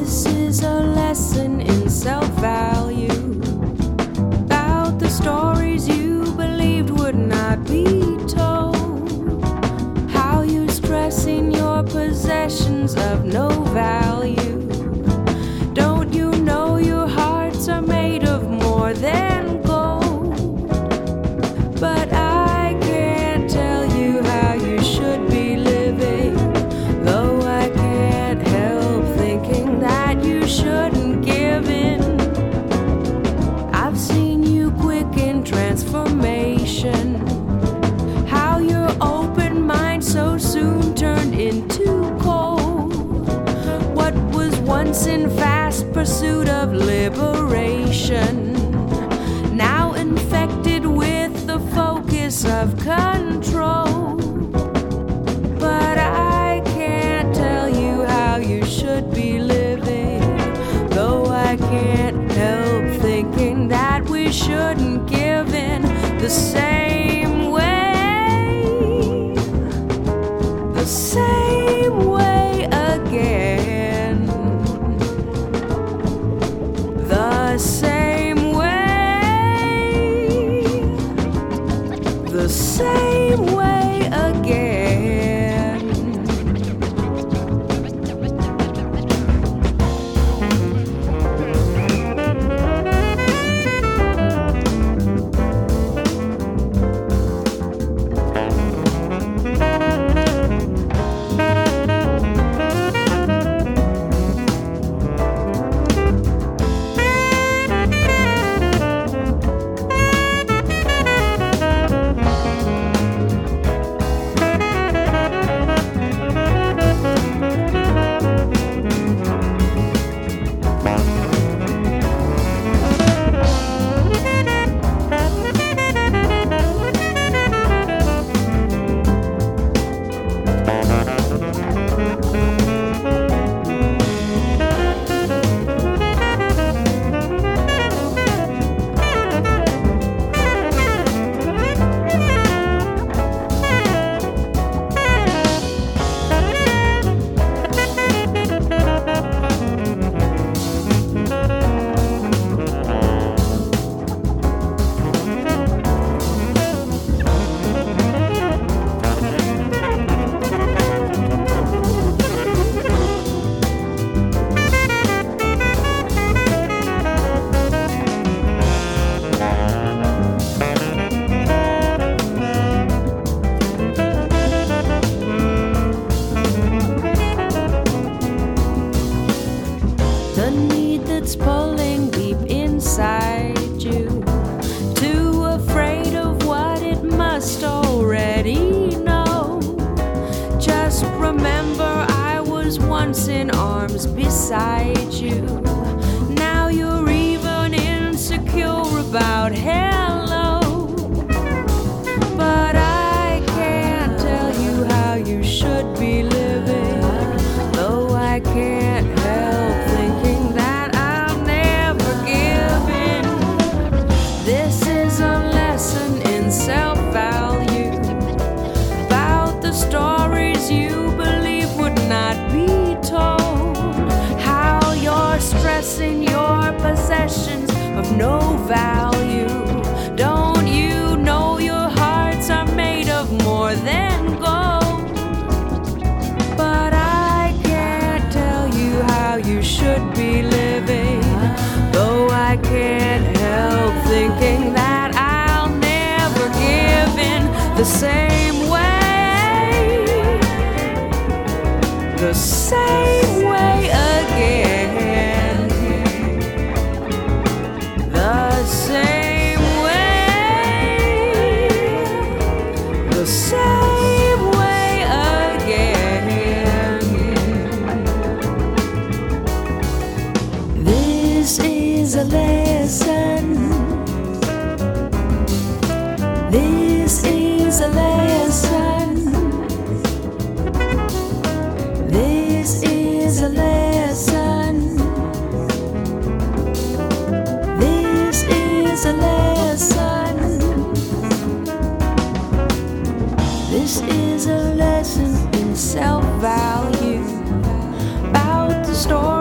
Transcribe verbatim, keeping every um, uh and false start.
This is a lesson in self-value, about the stories you believed would not be told, how you're stressing your possessions of no value. Don't you know your hearts are made of more than gold? But I can't tell you how you should be living, though I can't help thinking that you shouldn't give in. I've seen you quicken transformation, how your open mind so soon turned into cold. What was once in fast pursuit of liberation, now infected with the focus of control. But I can't tell you how you should be living, though I can't help thinking that we shouldn't give in the same way, the same way again, the same way, the same way again. The need that's pulling deep inside you, too afraid of what it must already know. Just remember, I was once in arms beside you. Now you're even insecure about hello. But I can't tell you how you should be living, though I can't help thinking that I'll never give in. This is a lesson in self-value, about the stories you believe would not be told, how you're stressing your possessions of no value. Don't you know your hearts are made of more than gold? But I can't tell you how you should be living, though I can't help thinking that I'll never give in the same way, the same way again, the same way, the same way again. This is a lesson, this is a lesson, this is a lesson, this is a lesson, this is a lesson in self-value, about the story